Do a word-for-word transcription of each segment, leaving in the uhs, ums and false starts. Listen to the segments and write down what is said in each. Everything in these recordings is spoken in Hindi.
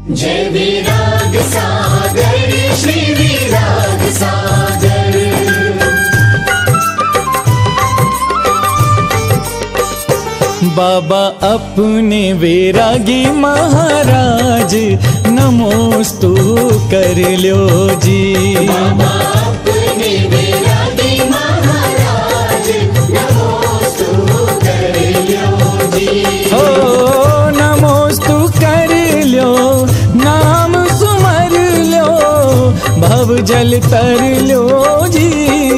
जय विराग सागर श्री विराग सागर। बाबा अपने वैरागी महाराज नमोस्तु कर लो जी। बाबा अपने वैरागी महाराज नमोस्तु कर लो जी। हो नमोस्तु कर लो, नाम सुमर लो, भव जल तर लो जी।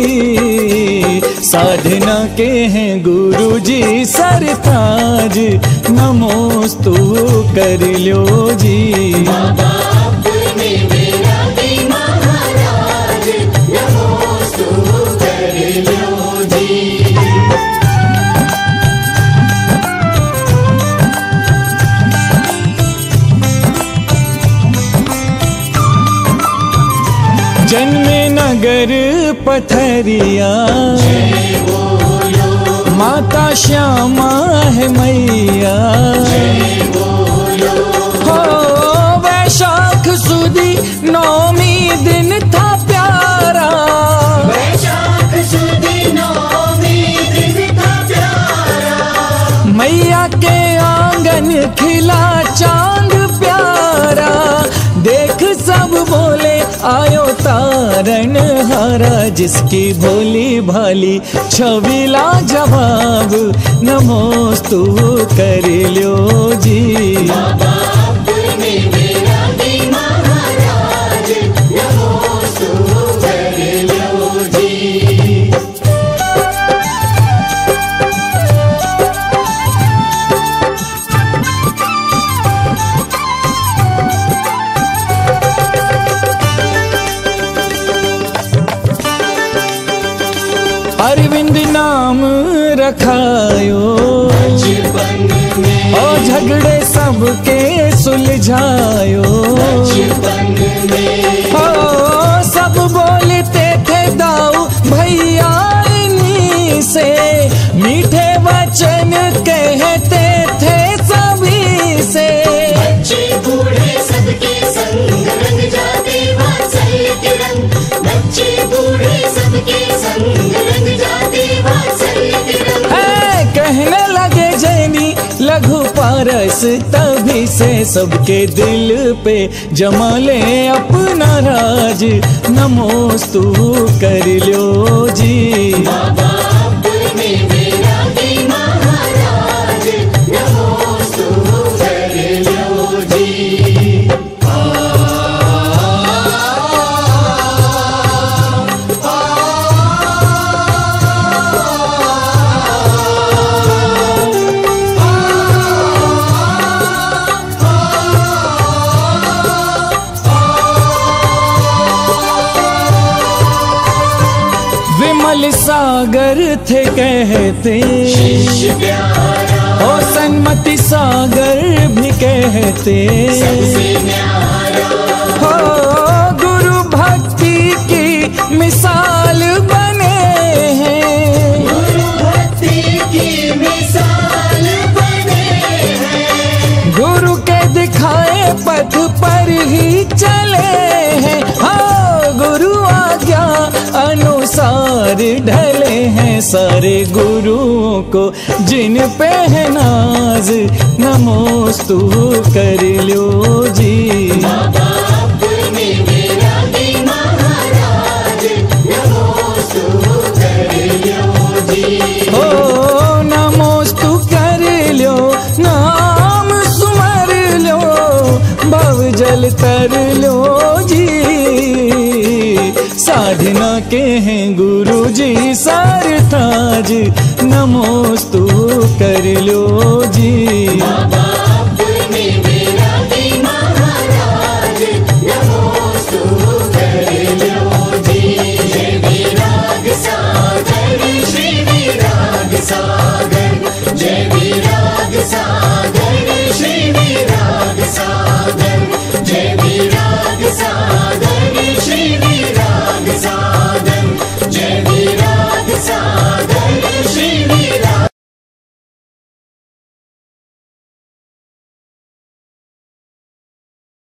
साधना के हैं गुरु जी सरताज नमोस्तु कर लो जी। बाबा अपने वैरागी महाराज नमोस्तु कर लो जी। जन्मे नगर पथरिया माता श्यामा है मैया। हो वैशाख सुदी नौमी दिन था प्यारा। वैशाख सुदी नौमी दिन था प्यारा। मैया के आंगन खिला चांद प्यारा। देख सब बोले आयो तारण हारा। जिसकी भोली भाली छविला जवाब नमोस्तु कर लो जी। बाबा अपने वैरागी महाराज नमोस्तु कर लो जी। अरविंद नाम रखायो बचपन में, और झगड़े सबके सुलझायो। बचपन में हो सब बोलते थे दाऊ भैया इन्हीं से। मीठे वचन कहते थे सभी से। बच्चे बूढ़े सबके संग रंग जाते वात्सल्य के रंग। बच्चे बूढ़े सबके संग रंग जाते वात्सल्य के रंग। है कहने लगे जैनी लघु पारस। तभी से सबके दिल पे जमा ले अपना राज नमोस्तु कर लो जी। बाबा अपने वैरागी महाराज नमोस्तु कर लो जी। विमल सागर थे कहते शिष्य प्यारा ओ सन्मति सागर भी कहते। सबसे न्यारा हो गुरु भक्ति की मिसाल बने हैं। गुरु भक्ति की मिसाल बने हैं। गुरु के दिखाए पथ पर ही चले हैं। हाँ गुरु आज्ञा अनुसार ढले हैं। सारे गुरुओं को जिन पे है नाज नमोस्तु कर लो जी। बाबा अपने वैरागी महाराज नमोस्तु कर लो जी। हो नमोस्तु कर लो, नाम सुमर लो, भव जल तर लो जी। साधना के हैं गुरु जी सरताज नमोस्तु कर लो जी। बाबा